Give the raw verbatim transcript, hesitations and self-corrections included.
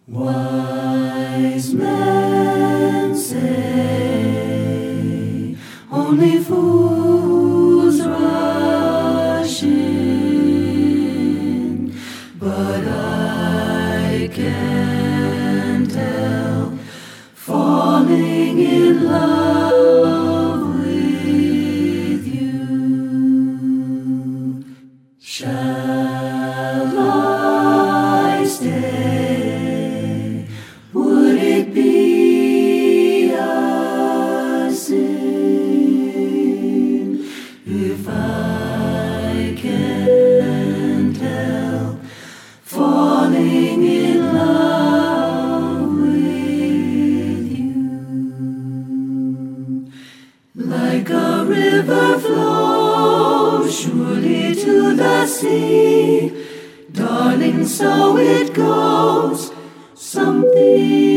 Wise men say only fools rush in, but I can't help falling in love with you. Shall I stay? Would it be a sin if I can't help falling in love with you? Like a river flows surely to the sea, darling, so it goes. Something